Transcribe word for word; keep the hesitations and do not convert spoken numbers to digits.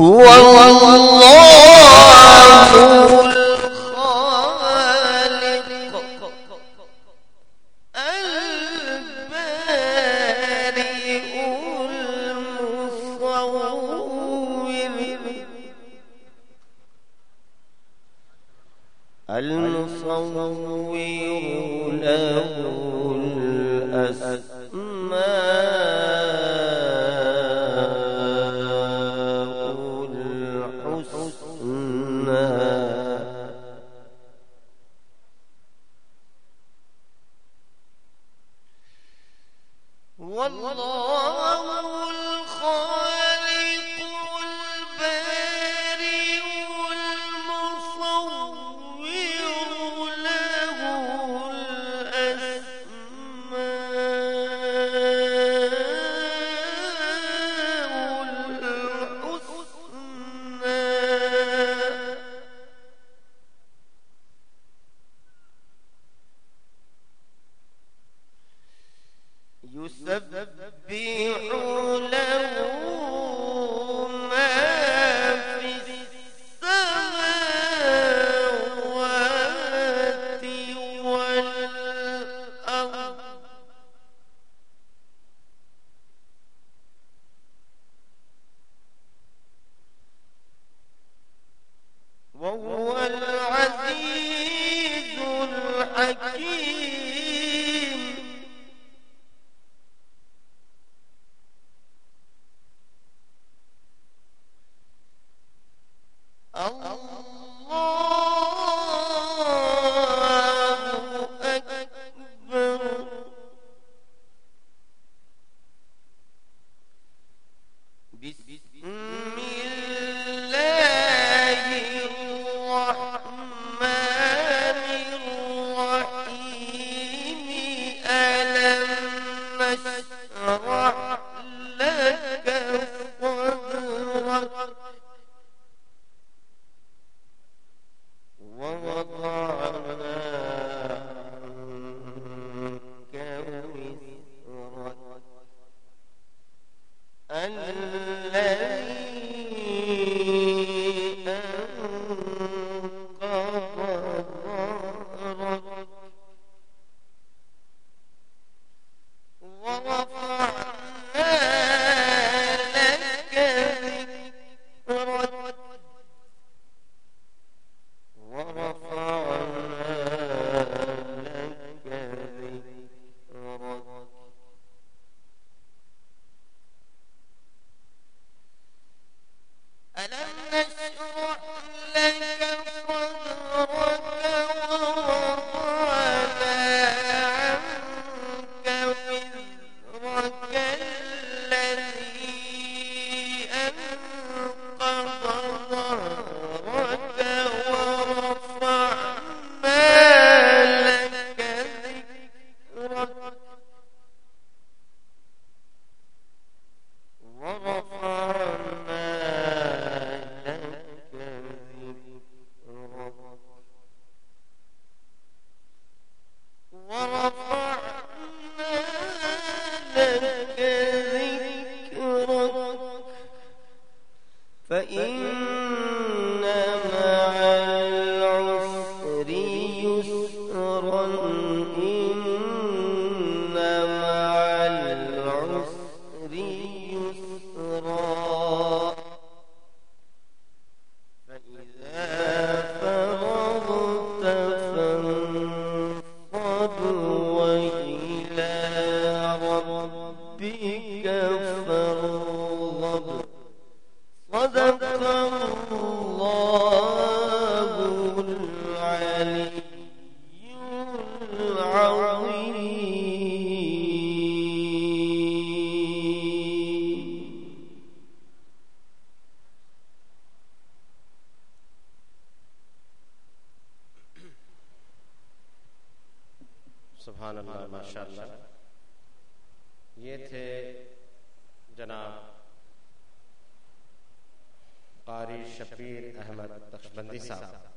هو الله الخالق البارئ المصور المصور له الأسماء الحسنى والله الخالق البارئ المصور له الأسماء يسبح له ما في السماوات والأرض وهو العزيز الحكيم الله أكبر بسم الله الرحمن الرحيم ألم نشرح لك صدرك ووضعنا عنك وزرك الذي أنقض ظهرك ورفعنا لك ذكرك ورفعنا لك ذكرك ألم نشرح لك صدرك ووضعنا عنك وزرك الذي أنقض ظهرك ورفعنا لك ذكرك ورفعنا لك ذكرك ورفعنا لك ذكرك فإن مع العسر يسرا إن مع العسر يسرا فإذا فرغت فانصب وإلى ربك فارغب صدق الله العلي العظيم. सुभान अल्लाह, माशाअल्लाह। ये थे जनाब कारी शबीर अहमद नक्शबंदी साहब।